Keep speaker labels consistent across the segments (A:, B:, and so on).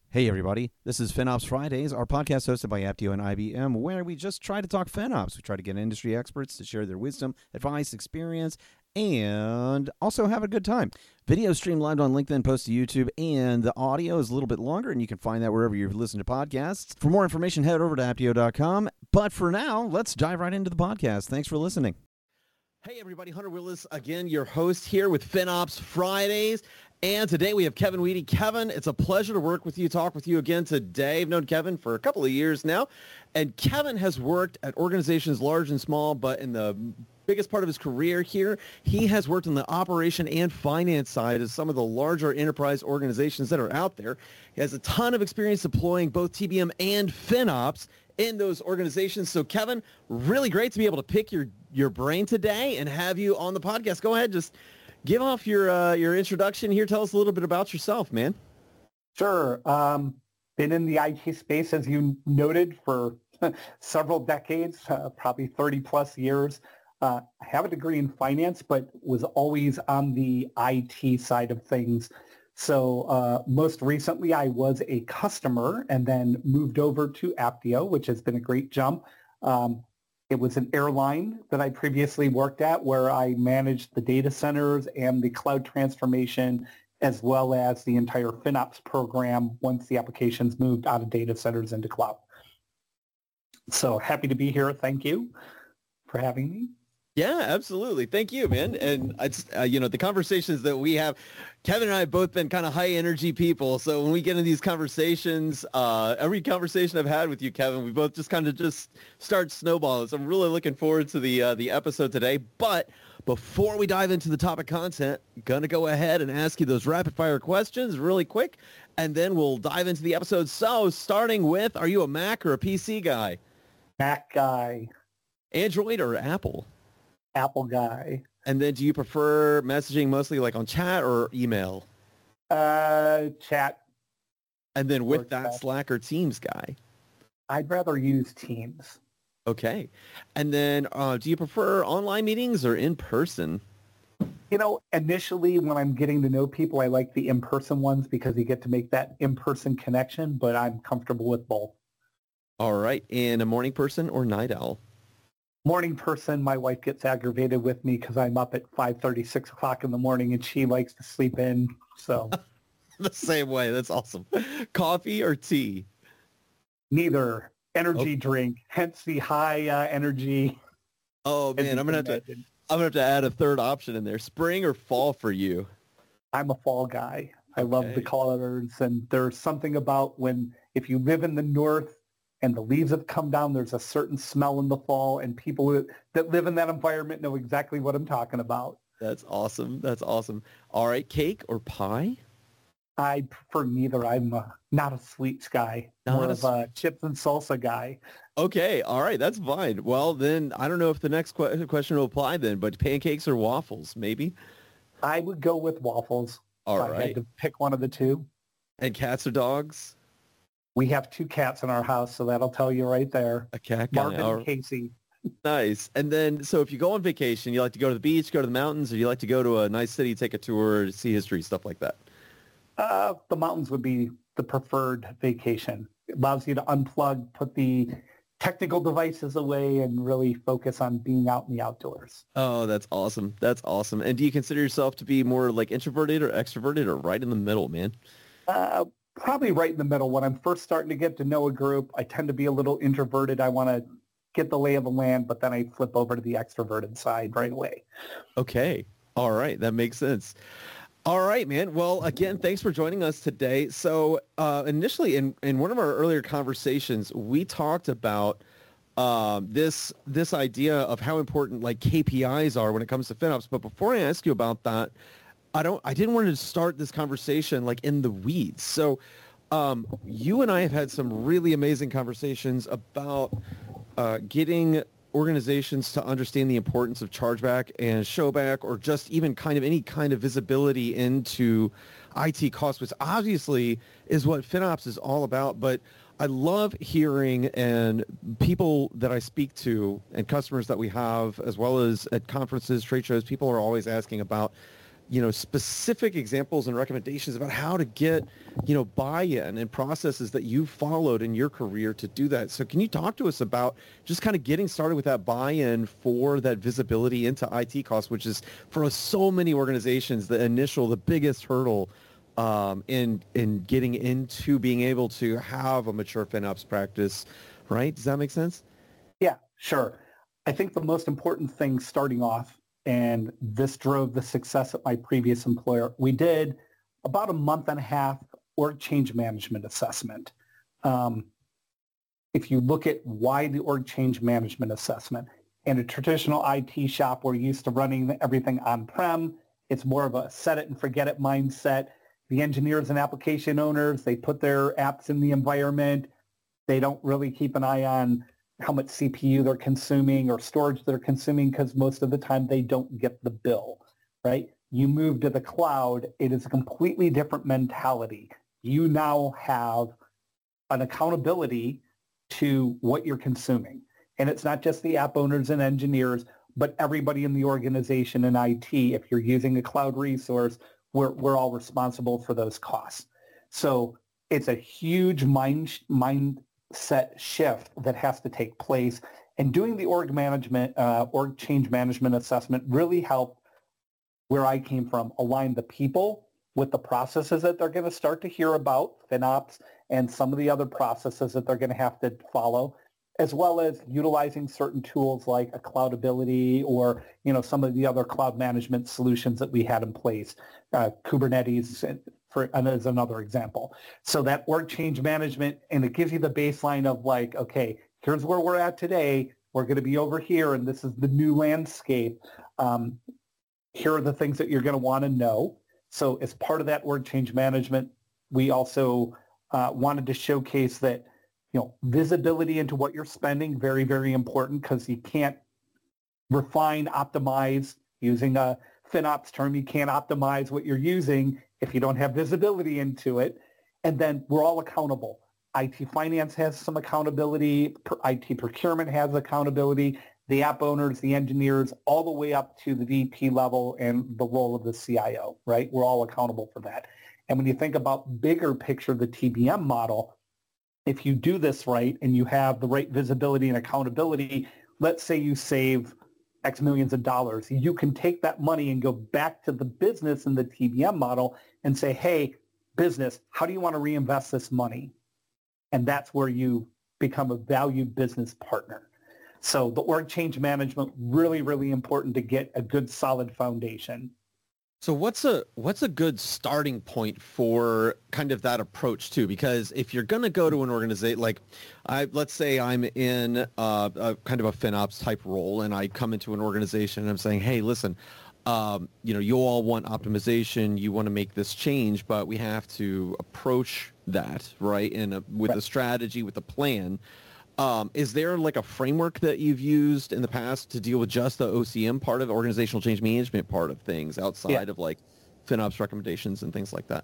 A: Hey everybody, this is FinOps Fridays, our podcast hosted by Apptio and IBM, where we just try to talk FinOps. We try to get industry experts to share their wisdom, advice, experience, and also have a good time. Video stream live on LinkedIn, post to YouTube, and the audio is a little bit longer, and you can find that wherever you listen to podcasts. For more information, head over to Apptio.com. But for now, let's dive right into the podcast. Thanks for listening. Hey everybody, Hunter Willis again, your host here with FinOps Fridays. And today we have Kevin Weedy. Kevin, it's a pleasure to work with you, talk with you again today. I've known Kevin for a couple of years now. And Kevin has worked at organizations large and small, but in the biggest part of his career here, he has worked on the operation and finance side of some of the larger enterprise organizations that are out there. He has a ton of experience deploying both TBM and FinOps in those organizations. So Kevin, really great to be able to pick your brain today and have you on the podcast. Go ahead, just give off your introduction here. Tell us a little bit about yourself, man.
B: Sure. Been in the IT space, as you noted, for several decades, probably 30 plus years. I have a degree in finance, but was always on the IT side of things. So most recently, I was a customer and then moved over to Apptio, which has been a great jump. It was an airline that I previously worked at where I managed the data centers and the cloud transformation, as well as the entire FinOps program once the applications moved out of data centers into cloud. So happy to be here. Thank you for having me.
A: Yeah, absolutely. Thank you, man. And it's, the conversations that we have, Kevin and I have both been kind of high energy people. So when we get in these conversations, every conversation I've had with you, Kevin, we both just kind of just start snowballing. So I'm really looking forward to the episode today. But before we dive into the topic content, I'm going to go ahead and ask you those rapid fire questions really quick, and then we'll dive into the episode. So starting with, are you a Mac or a PC guy?
B: Mac guy.
A: Android or Apple?
B: Apple guy.
A: And then do you prefer messaging mostly like on chat or email?
B: Chat.
A: And then with that, Slack or Teams guy?
B: I'd rather use Teams.
A: Okay. And then do you prefer online meetings or in person?
B: Initially when I'm getting to know people, I like the in-person ones because you get to make that in-person connection, but I'm comfortable with both.
A: All right. And a morning person or night owl?
B: Morning person. My wife gets aggravated with me because I'm up at 5:30, 6 o'clock in the morning, and she likes to sleep in. So
A: the same way. That's awesome. Coffee or tea?
B: Neither. Energy drink. Hence the high energy.
A: Oh man, I'm gonna have to add a third option in there. Spring or fall for you?
B: I'm a fall guy. I love the colors, and there's something about if you live in the north and the leaves have come down, there's a certain smell in the fall, and people that live in that environment know exactly what I'm talking about.
A: That's awesome. That's awesome. All right, cake or pie?
B: I prefer neither. I'm not a sweets guy, more of a chips and salsa guy.
A: Okay, all right, that's fine. Well, then I don't know if the next question will apply then, but pancakes or waffles, maybe?
B: I would go with waffles.
A: All
B: if
A: right.
B: I had to pick one of the two.
A: And cats or dogs?
B: We have 2 cats in our house, so that'll tell you right there.
A: A cat guy.
B: Marvin and Casey.
A: Nice. And then, so if you go on vacation, you like to go to the beach, go to the mountains, or you like to go to a nice city, take a tour, see history, stuff like that?
B: The mountains would be the preferred vacation. It allows you to unplug, put the technical devices away, and really focus on being out in the outdoors.
A: Oh, that's awesome. That's awesome. And do you consider yourself to be more like introverted or extroverted or right in the middle, man?
B: Probably right in the middle. When I'm first starting to get to know a group, I tend to be a little introverted. I want to get the lay of the land, but then I flip over to the extroverted side right away.
A: Okay. All right. That makes sense. All right, man. Well, again, thanks for joining us today. So initially in one of our earlier conversations, we talked about this idea of how important like KPIs are when it comes to FinOps. But before I ask you about that, I didn't want to start this conversation like in the weeds. So you and I have had some really amazing conversations about getting organizations to understand the importance of chargeback and showback, or just even kind of any kind of visibility into IT costs, which obviously is what FinOps is all about. But I love hearing, and people that I speak to and customers that we have, as well as at conferences, trade shows, people are always asking about specific examples and recommendations about how to get, buy-in and processes that you've followed in your career to do that. So can you talk to us about just kind of getting started with that buy-in for that visibility into IT costs, which is for so many organizations, the biggest hurdle in getting into being able to have a mature FinOps practice, right? Does that make sense?
B: Yeah, sure. I think the most important thing starting off, and this drove the success at my previous employer, we did about a month and a half org change management assessment. If you look at why the org change management assessment, in a traditional IT shop, we're used to running everything on-prem. It's more of a set it and forget it mindset. The engineers and application owners, they put their apps in the environment. They don't really keep an eye on how much CPU they're consuming or storage they're consuming because most of the time they don't get the bill, right? You move to the cloud, it is a completely different mentality. You now have an accountability to what you're consuming. And it's not just the app owners and engineers, but everybody in the organization in IT. If you're using a cloud resource, we're all responsible for those costs. So it's a huge mindset shift that has to take place. And doing the org change management assessment really helped where I came from, align the people with the processes that they're going to start to hear about, FinOps, and some of the other processes that they're going to have to follow, as well as utilizing certain tools like a Cloudability or, some of the other cloud management solutions that we had in place, Kubernetes as another example. So that org change management, and it gives you the baseline of like, okay, here's where we're at today. We're going to be over here, and this is the new landscape. Here are the things that you're going to want to know. So as part of that org change management, we also wanted to showcase that, visibility into what you're spending, very, very important, because you can't refine, optimize, using a FinOps term, you can't optimize what you're using if you don't have visibility into it. And then we're all accountable. IT finance has some accountability, IT procurement has accountability, the app owners, the engineers, all the way up to the VP level and the role of the CIO, right? We're all accountable for that. And when you think about bigger picture, the TBM model, if you do this right and you have the right visibility and accountability, let's say you save X millions of dollars, you can take that money and go back to the business in the TBM model and say, hey, business, how do you want to reinvest this money? And that's where you become a valued business partner. So the org change management, really, really important to get a good solid foundation.
A: So what's a good starting point for kind of that approach too? Because if you're going to go to an organization, like let's say I'm in a kind of a FinOps type role and I come into an organization and I'm saying, hey, listen, you all want optimization, you want to make this change, but we have to approach that, right? With a strategy, with a plan. Is there like a framework that you've used in the past to deal with just the OCM part of organizational change management part of things outside of like FinOps recommendations and things like that?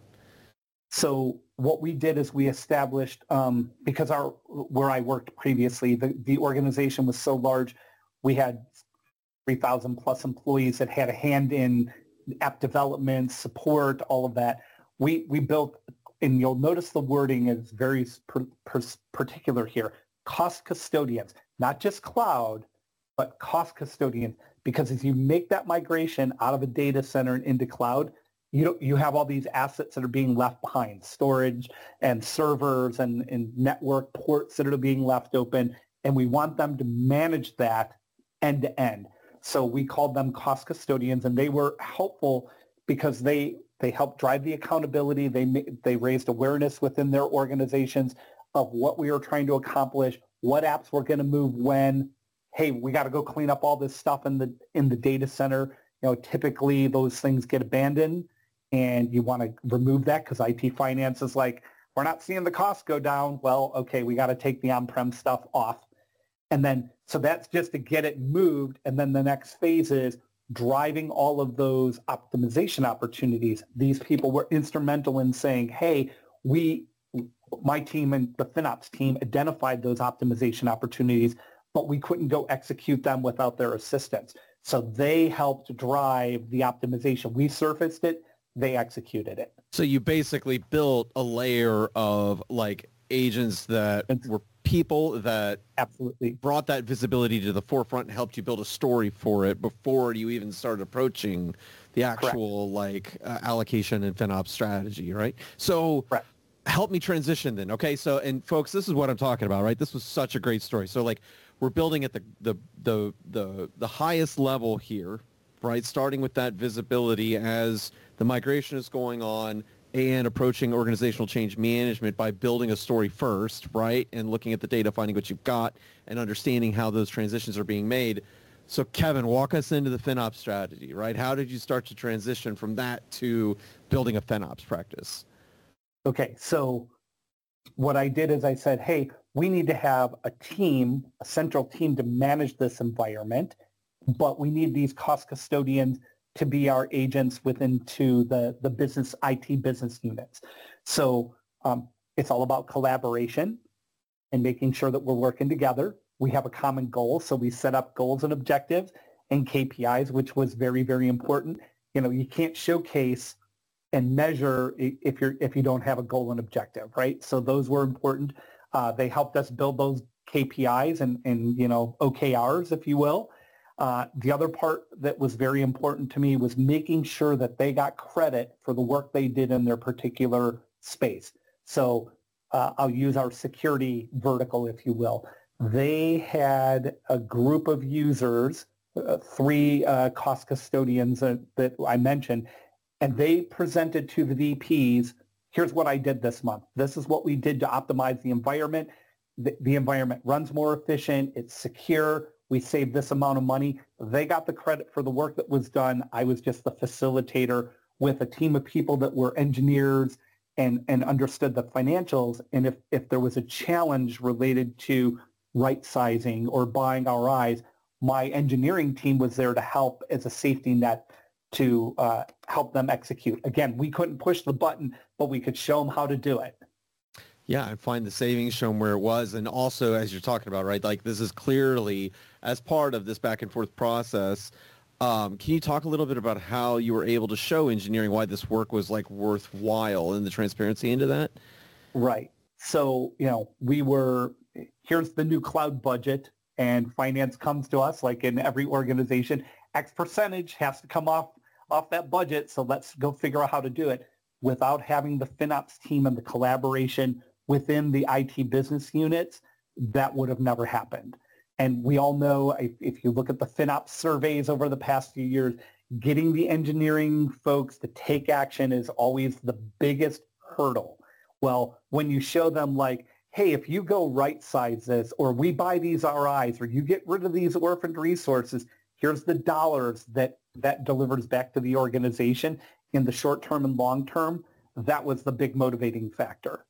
B: So what we did is we established, because where I worked previously, the organization was so large, we had 3,000 plus employees that had a hand in app development, support, all of that. We built, and you'll notice the wording is very particular here, cost custodians, not just cloud, but cost custodians. Because if you make that migration out of a data center and into cloud, you have all these assets that are being left behind, storage and servers and network ports that are being left open, and we want them to manage that end to end. So we called them cost custodians, and they were helpful because they helped drive the accountability. They raised awareness within their organizations of what we were trying to accomplish, what apps we're going to move when. Hey, we got to go clean up all this stuff in the data center. Typically those things get abandoned, and you want to remove that because IT finance is like, we're not seeing the costs go down. Well, okay, we got to take the on-prem stuff off. And then, so that's just to get it moved. And then the next phase is driving all of those optimization opportunities. These people were instrumental in saying, hey, my team and the FinOps team identified those optimization opportunities, but we couldn't go execute them without their assistance. So they helped drive the optimization. We surfaced it, they executed it.
A: So you basically built a layer of like agents that were people that
B: absolutely
A: brought that visibility to the forefront and helped you build a story for it before you even started approaching the actual allocation and FinOps strategy, right? So
B: Correct.
A: Help me transition then. Okay, so and folks, this is what I'm talking about, right? This was such a great story. So like we're building at the highest level here, right? Starting with that visibility as the migration is going on and approaching organizational change management by building a story first, right? And looking at the data, finding what you've got, and understanding how those transitions are being made. So Kevin, walk us into the FinOps strategy, right? How did you start to transition from that to building a FinOps practice?
B: Okay, so what I did is I said, hey, we need to have a team, a central team to manage this environment, but we need these cost custodians to be our agents within the business IT business units. So it's all about collaboration and making sure that we're working together. We have a common goal, so we set up goals and objectives and KPIs, which was very, very important. You know, you can't showcase and measure if you don't have a goal and objective, right? So those were important. They helped us build those KPIs and you know, OKRs, if you will. The other part that was very important to me was making sure that they got credit for the work they did in their particular space. So I'll use our security vertical, if you will. They had a group of users, 3 cost custodians that I mentioned, and they presented to the VPs, here's what I did this month. This is what we did to optimize the environment. The environment runs more efficient. It's secure. We saved this amount of money. They got the credit for the work that was done. I was just the facilitator with a team of people that were engineers and understood the financials. And if there was a challenge related to right sizing or buying RIs, my engineering team was there to help as a safety net to help them execute. Again, we couldn't push the button, but we could show them how to do it.
A: Yeah, and find the savings, show them where it was. And also, as you're talking about, right, like this is clearly, as part of this back and forth process, can you talk a little bit about how you were able to show engineering why this work was like worthwhile and the transparency into that?
B: Right. So, you know, here's the new cloud budget, and finance comes to us like in every organization. X percentage has to come off that budget, so let's go figure out how to do it. Without having the FinOps team and the collaboration within the IT business units, that would have never happened. And we all know, if you look at the FinOps surveys over the past few years, getting the engineering folks to take action is always the biggest hurdle. Well, when you show them like, hey, if you go right size this, or we buy these RIs, or you get rid of these orphaned resources, here's the dollars that delivers back to the organization in the short term and long term. That was the big motivating factor.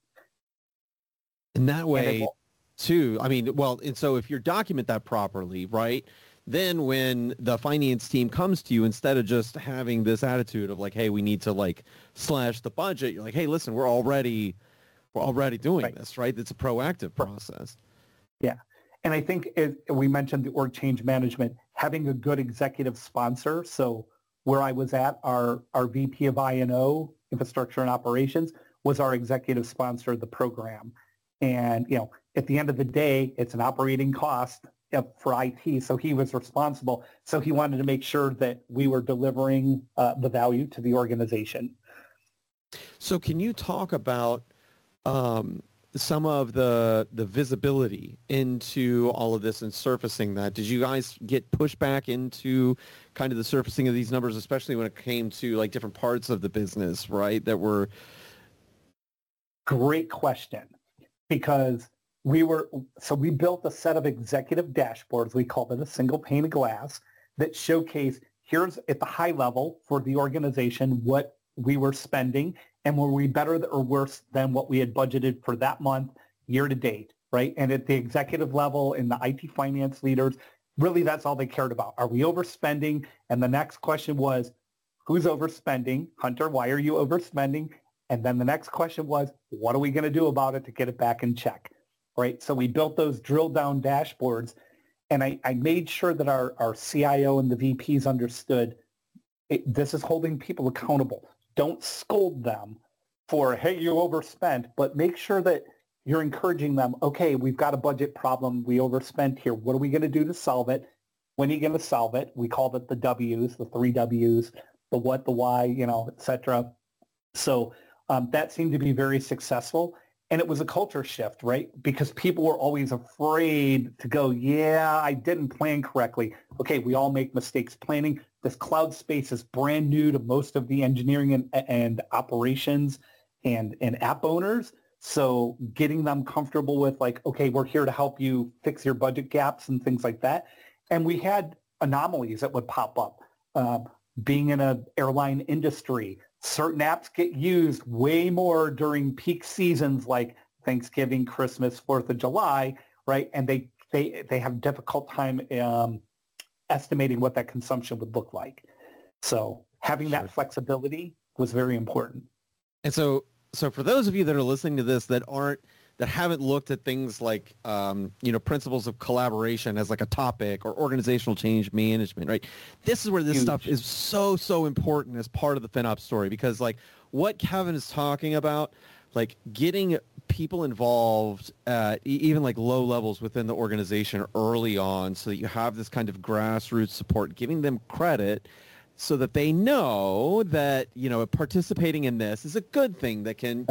A: And that way, too, I mean, well, and so if you document that properly, right, then when the finance team comes to you, instead of just having this attitude of like, hey, we need to like slash the budget, you're like, hey, listen, we're already doing this, right? It's a proactive process.
B: Yeah. And I think we mentioned the org change management, having a good executive sponsor. So where I was at, our VP of I&O, infrastructure and operations, was our executive sponsor of the program. And, you know, at the end of the day, it's an operating cost for IT. So he was responsible. So he wanted to make sure that we were delivering the value to the organization.
A: So can you talk about some of the visibility into all of this and surfacing that? Did you guys get pushed back into kind of the surfacing of these numbers, especially when it came to like different parts of the business, right? That were...
B: Great question. Because we built a set of executive dashboards. We called it a single pane of glass that showcase, here's at the high level for the organization, what we were spending, and were we better or worse than what we had budgeted for that month, year to date, right? And at the executive level and the IT finance leaders, really that's all they cared about. Are we overspending? And the next question was, who's overspending? Hunter, why are you overspending? And then the next question was, what are we going to do about it to get it back in check, right? So we built those drill down dashboards. And I made sure that our CIO and the VPs understood this is holding people accountable. Don't scold them for, hey, you overspent, but make sure that you're encouraging them, okay, we've got a budget problem. We overspent here. What are we going to do to solve it? When are you going to solve it? We called it the W's, the 3 W's, the what, the why, et cetera. So that seemed to be very successful. And it was a culture shift, right? Because people were always afraid to go, yeah, I didn't plan correctly. Okay, we all make mistakes planning. This cloud space is brand new to most of the engineering and operations and app owners. So getting them comfortable with like, okay, we're here to help you fix your budget gaps and things like that. And we had anomalies that would pop up. Being in an airline industry, certain apps get used way more during peak seasons like Thanksgiving, Christmas, 4th of July, right? And they have a difficult time estimating what that consumption would look like. So having that flexibility was very important.
A: And so for those of you that are listening to this that haven't looked at things like, principles of collaboration as like a topic or organizational change management, right? This is where this stuff is so, so important as part of the FinOps story, because like what Kevin is talking about, like getting people involved at even like low levels within the organization early on so that you have this kind of grassroots support, giving them credit so that they know that, participating in this is a good thing that can,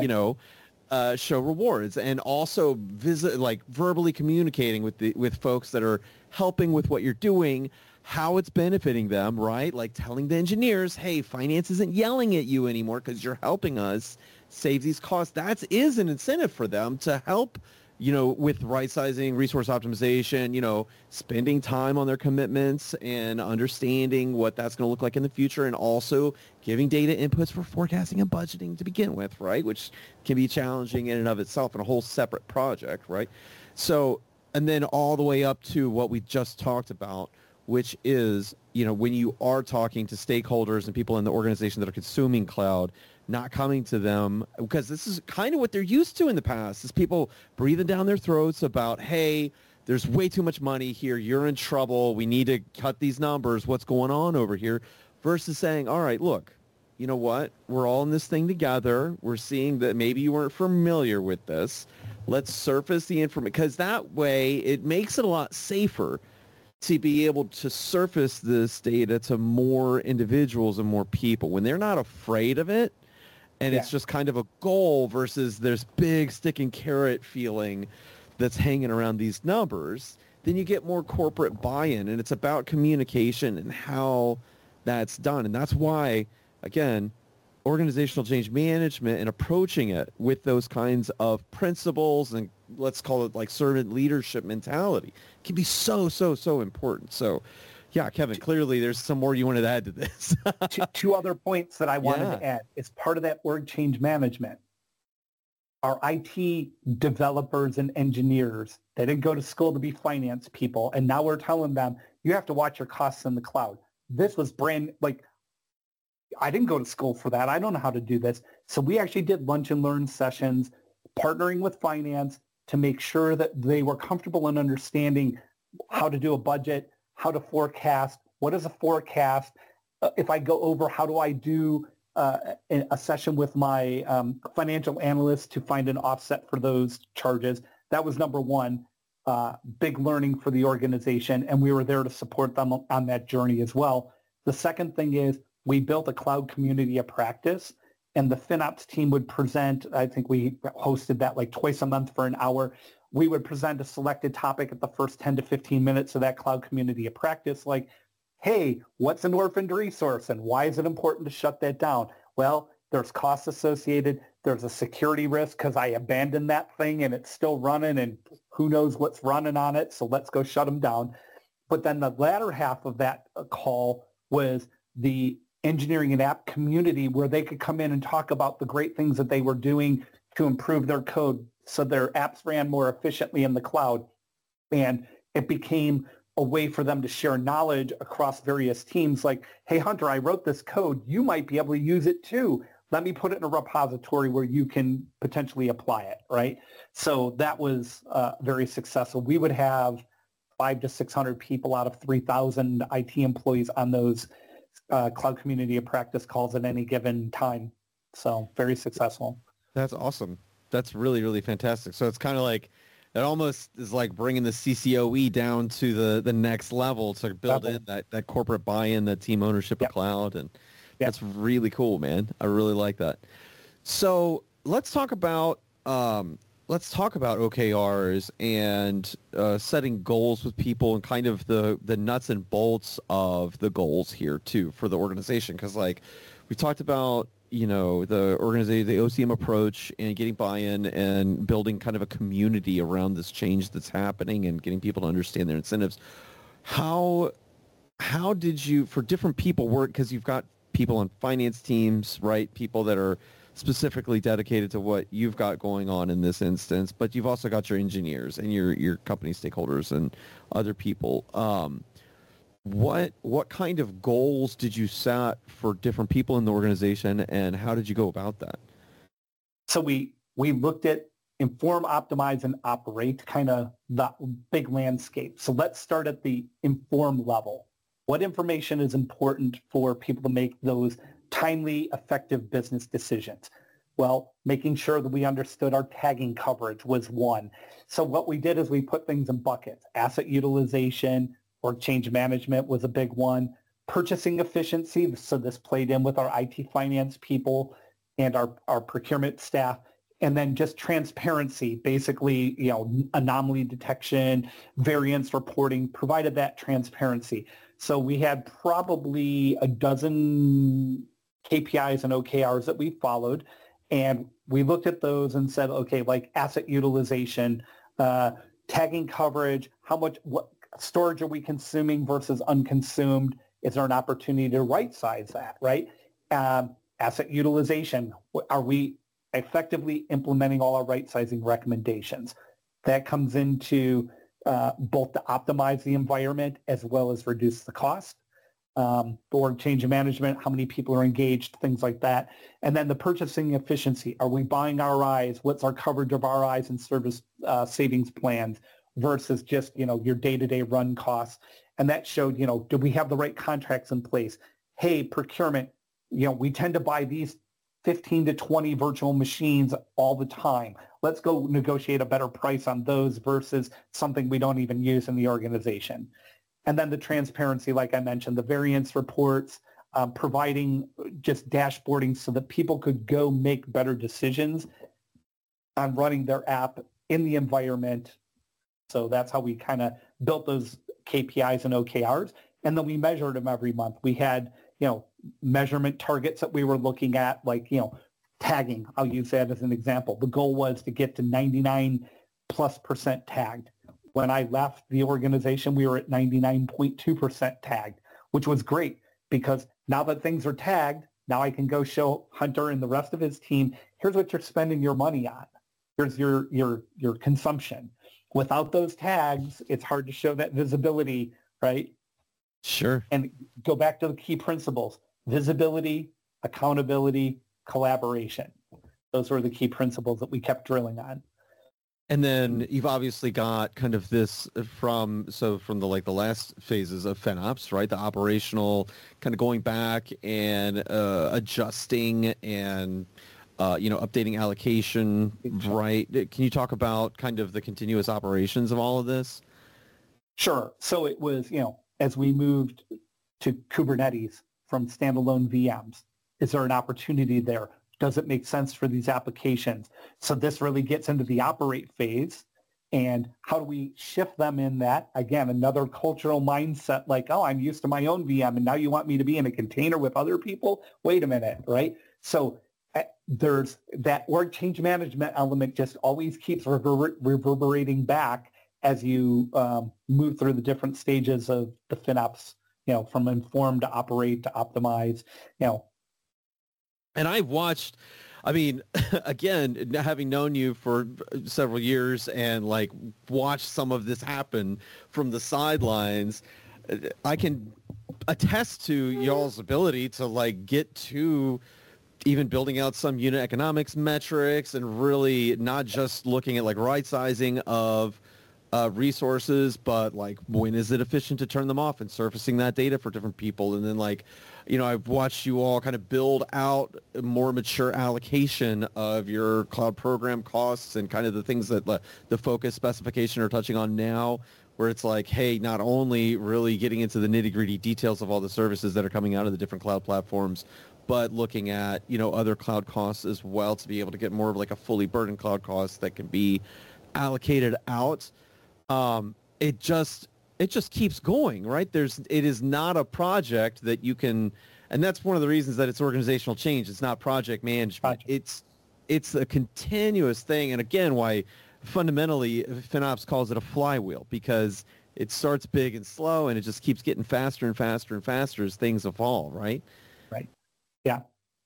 A: show rewards, and also verbally communicating with folks that are helping with what you're doing, how it's benefiting them, right? Like telling the engineers, hey, finance isn't yelling at you anymore because you're helping us save these costs. That is an incentive for them to help, with right sizing, resource optimization, spending time on their commitments and understanding what that's going to look like in the future, and also giving data inputs for forecasting and budgeting to begin with, right? Which can be challenging in and of itself in a whole separate project, right? So, and then all the way up to what we just talked about, which is, when you are talking to stakeholders and people in the organization that are consuming cloud, not coming to them, because this is kind of what they're used to in the past, is people breathing down their throats about, hey, there's way too much money here, you're in trouble, we need to cut these numbers, what's going on over here, versus saying, all right, look, you know what, we're all in this thing together, we're seeing that maybe you weren't familiar with this, let's surface the information, because that way it makes it a lot safer to be able to surface this data to more individuals and more people when they're not afraid of it. And it's just kind of a goal versus there's big sticking carrot feeling that's hanging around these numbers, then you get more corporate buy-in. And it's about communication and how that's done. And that's why, again, organizational change management and approaching it with those kinds of principles and let's call it like servant leadership mentality can be so, so, so important. So yeah, Kevin, clearly there's some more you wanted to add to this.
B: Two other points that I wanted to add. As part of that org change management, our IT developers and engineers, they didn't go to school to be finance people, and now we're telling them, you have to watch your costs in the cloud. This was I didn't go to school for that. I don't know how to do this. So we actually did lunch and learn sessions, partnering with finance to make sure that they were comfortable in understanding how to do a budget, how to forecast, what is a forecast? If I go over, how do I do a session with my financial analyst to find an offset for those charges? That was number one, big learning for the organization, and we were there to support them on that journey as well. The second thing is we built a cloud community of practice, and the FinOps team would present, I think we hosted that like twice a month for an hour. We would present a selected topic at the first 10 to 15 minutes of that cloud community of practice, like, hey, what's an orphaned resource and why is it important to shut that down? Well, there's costs associated. There's a security risk because I abandoned that thing and it's still running and who knows what's running on it, so let's go shut them down. But then the latter half of that call was the engineering and app community where they could come in and talk about the great things that they were doing to improve their code so their apps ran more efficiently in the cloud. And it became a way for them to share knowledge across various teams like, hey, Hunter, I wrote this code. You might be able to use it too. Let me put it in a repository where you can potentially apply it, right? So that was very successful. We would have 500 to 600 people out of 3,000 IT employees on those cloud community of practice calls at any given time. So very successful.
C: That's awesome. That's really, really fantastic. So it's kind of like, it almost is like bringing the CCOE down to the next level to build in that corporate buy-in, that team ownership of cloud. And that's really cool, man. I really like that. So let's talk about OKRs and setting goals with people and kind of the nuts and bolts of the goals here too for the organization. Because like we talked about, the organization, the OCM approach and getting buy-in and building kind of a community around this change that's happening and getting people to understand their incentives. How did you, for different people, work? Because you've got people on finance teams, right? People that are specifically dedicated to what you've got going on in this instance, but you've also got your engineers and your company stakeholders and other people. What kind of goals did you set for different people in the organization, and how did you go about that?
B: So we looked at inform, optimize, and operate, kind of the big landscape. So let's start at the inform level. What information is important for people to make those timely, effective business decisions? Well, making sure that we understood our tagging coverage was one. So what we did is we put things in buckets. Asset utilization, org change management was a big one. Purchasing efficiency, so this played in with our IT finance people and our procurement staff. And then just transparency, basically, anomaly detection, variance reporting, provided that transparency. So we had probably a dozen KPIs and OKRs that we followed. And we looked at those and said, okay, like asset utilization, tagging coverage, what storage are we consuming versus unconsumed? Is there an opportunity to right-size that, right? Asset utilization, are we effectively implementing all our right-sizing recommendations? That comes into both to optimize the environment as well as reduce the cost. Org change management, how many people are engaged, things like that. And then the purchasing efficiency. Are we buying RIs? What's our coverage of RIs and service savings plans versus just, your day-to-day run costs? And that showed, do we have the right contracts in place? Hey, procurement, we tend to buy these 15 to 20 virtual machines all the time. Let's go negotiate a better price on those versus something we don't even use in the organization. And then the transparency, like I mentioned, the variance reports, providing just dashboarding so that people could go make better decisions on running their app in the environment. So that's how we kind of built those KPIs and OKRs. And then we measured them every month. We had, measurement targets that we were looking at, like, tagging. I'll use that as an example. The goal was to get to 99+% tagged. When I left the organization, we were at 99.2% tagged, which was great because now that things are tagged, now I can go show Hunter and the rest of his team, here's what you're spending your money on. Here's your consumption. Without those tags, it's hard to show that visibility, right?
C: Sure.
B: And go back to the key principles: visibility, accountability, collaboration. Those were the key principles that we kept drilling on.
C: And then you've obviously got kind of this from the last phases of FinOps, right? The operational kind of going back and adjusting and updating allocation, right? Can you talk about kind of the continuous operations of all of this?
B: Sure. So it was, as we moved to Kubernetes from standalone VMs, is there an opportunity there? Does it make sense for these applications? So this really gets into the operate phase. And how do we shift them in that? Again, another cultural mindset like, oh, I'm used to my own VM and now you want me to be in a container with other people? Wait a minute, right? So there's that org change management element just always keeps reverberating back as you move through the different stages of the FinOps, from inform to operate to optimize,
C: And I've watched, again, having known you for several years and watched some of this happen from the sidelines, I can attest to y'all's ability to get to even building out some unit economics metrics and really not just looking at right sizing of resources, but like when is it efficient to turn them off and surfacing that data for different people? And then like, I've watched you all kind of build out a more mature allocation of your cloud program costs and kind of the things that the focus specification are touching on now, where it's like, hey, not only really getting into the nitty-gritty details of all the services that are coming out of the different cloud platforms, but looking at, other cloud costs as well to be able to get more of like a fully burdened cloud cost that can be allocated out. It just keeps going, right? It is not a project that you can, and that's one of the reasons that it's organizational change. It's not project management. It's a continuous thing. And again, why fundamentally FinOps calls it a flywheel, because it starts big and slow and it just keeps getting faster and faster and faster as things evolve, right?
B: Right. Yeah.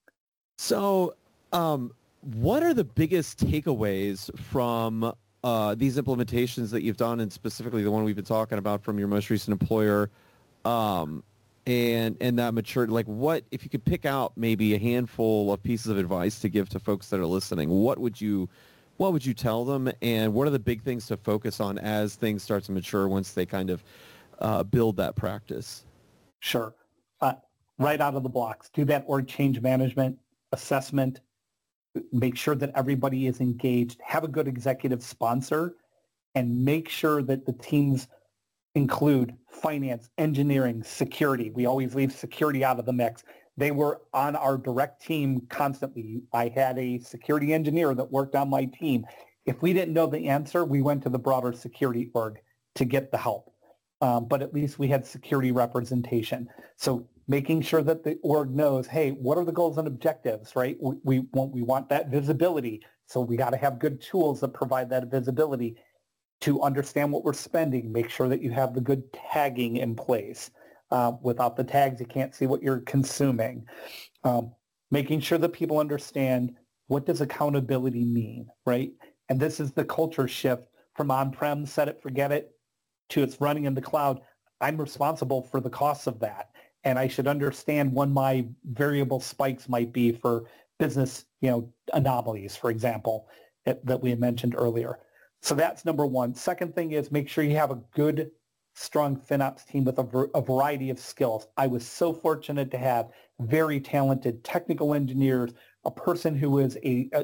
C: So, what are the biggest takeaways from these implementations that you've done, and specifically the one we've been talking about from your most recent employer, and that maturity? Like, what if you could pick out maybe a handful of pieces of advice to give to folks that are listening? What would you tell them, and what are the big things to focus on as things start to mature once they kind of build that practice?
B: Sure. Right out of the blocks, do that org change management assessment. Make sure that everybody is engaged. Have a good executive sponsor, and make sure that the teams include finance, engineering, security. We always leave security out of the mix. They were on our direct team constantly. I had a security engineer that worked on my team. If we didn't know the answer, we went to the broader security org to get the help. But at least we had security representation. So making sure that the org knows, hey, what are the goals and objectives, right? We want that visibility. So we got to have good tools that provide that visibility to understand what we're spending. Make sure that you have the good tagging in place. Without the tags, you can't see what you're consuming. Making sure that people understand, what does accountability mean, right? And this is the culture shift from on-prem, set it, forget it, to it's running in the cloud. I'm responsible for the costs of that. And I should understand when my variable spikes might be for business, anomalies, for example, that we had mentioned earlier. So that's number one. Second thing is, make sure you have a good, strong FinOps team with a variety of skills. I was so fortunate to have very talented technical engineers, a person who was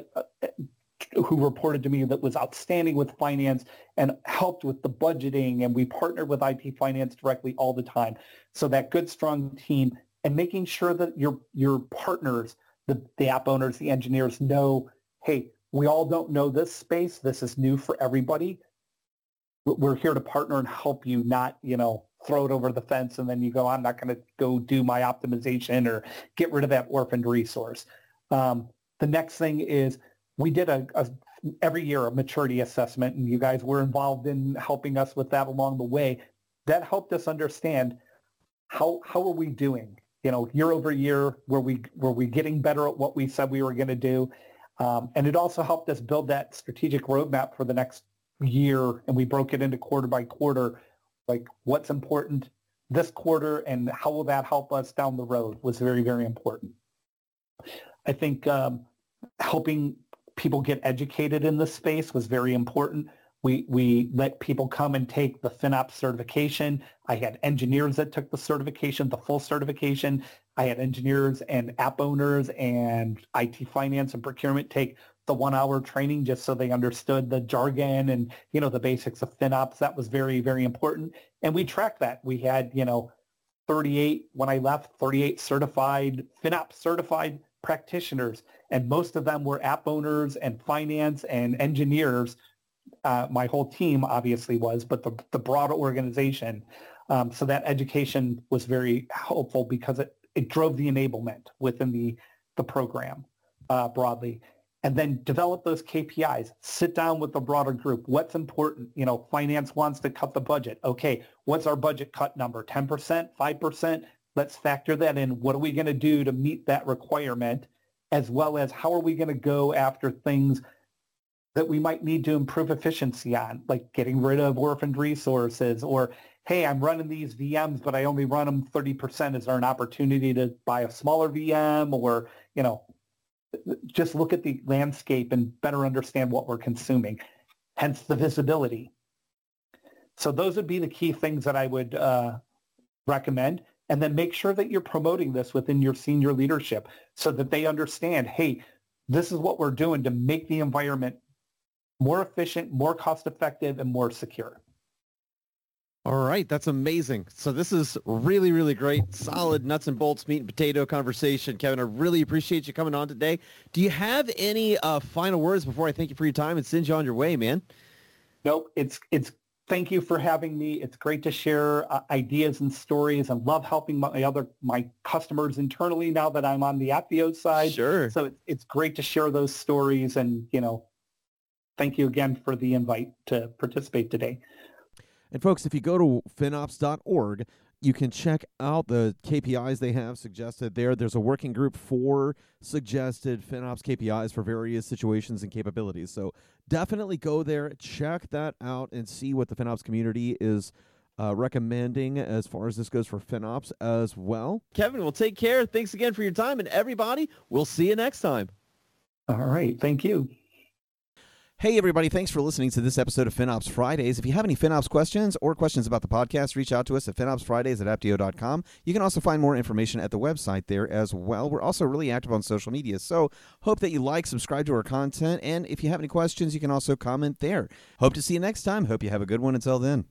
B: who reported to me that was outstanding with finance and helped with the budgeting, and we partnered with IT finance directly all the time. So that good, strong team, and making sure that your partners, the app owners, the engineers know, hey, we all don't know this space. This is new for everybody. We're here to partner and help you, not, throw it over the fence and then you go, I'm not going to go do my optimization or get rid of that orphaned resource. The next thing is, we did every year a maturity assessment, and you guys were involved in helping us with that along the way. That helped us understand how are we doing? Year over year, were we getting better at what we said we were going to do? And it also helped us build that strategic roadmap for the next year, and we broke it into quarter by quarter, like what's important this quarter and how will that help us down the road was very, very important. I think helping people get educated in this space was very important. We let people come and take the FinOps certification. I had engineers that took the certification, the full certification. I had engineers and app owners and IT finance and procurement take the 1-hour training just so they understood the jargon and, the basics of FinOps. That was very, very important. And we tracked that. We had, 38, when I left, 38 certified, FinOps certified practitioners, and most of them were app owners and finance and engineers. My whole team obviously was, but the broader organization. So that education was very helpful because it drove the enablement within the program broadly. And then develop those KPIs. Sit down with the broader group. What's important? Finance wants to cut the budget. Okay, what's our budget cut number? 10%, 5%? Let's factor that in. What are we going to do to meet that requirement? As well as how are we going to go after things that we might need to improve efficiency on, like getting rid of orphaned resources, or, hey, I'm running these VMs, but I only run them 30%. Is there an opportunity to buy a smaller VM? Or, just look at the landscape and better understand what we're consuming. Hence the visibility. So those would be the key things that I would recommend. And then make sure that you're promoting this within your senior leadership so that they understand, hey, this is what we're doing to make the environment more efficient, more cost-effective, and more secure.
C: All right, that's amazing. So this is really, really great, solid nuts and bolts, meat and potato conversation. Kevin, I really appreciate you coming on today. Do you have any final words before I thank you for your time and send you on your way, man?
B: Nope, it's thank you for having me. It's great to share ideas and stories. I love helping my customers internally now that I'm on the Apptio side.
C: Sure.
B: So it's great to share those stories, and thank you again for the invite to participate today.
A: And folks, if you go to FinOps.org, you can check out the KPIs they have suggested there. There's a working group for suggested FinOps KPIs for various situations and capabilities. So definitely go there, check that out, and see what the FinOps community is recommending as far as this goes for FinOps as well.
C: Kevin, well, take care. Thanks again for your time. And everybody, we'll see you next time.
B: All right. Thank you.
A: Hey, everybody. Thanks for listening to this episode of FinOps Fridays. If you have any FinOps questions or questions about the podcast, reach out to us at FinOpsFridays@Apptio.com. You can also find more information at the website there as well. We're also really active on social media, so hope that you like, subscribe to our content, and if you have any questions, you can also comment there. Hope to see you next time. Hope you have a good one until then.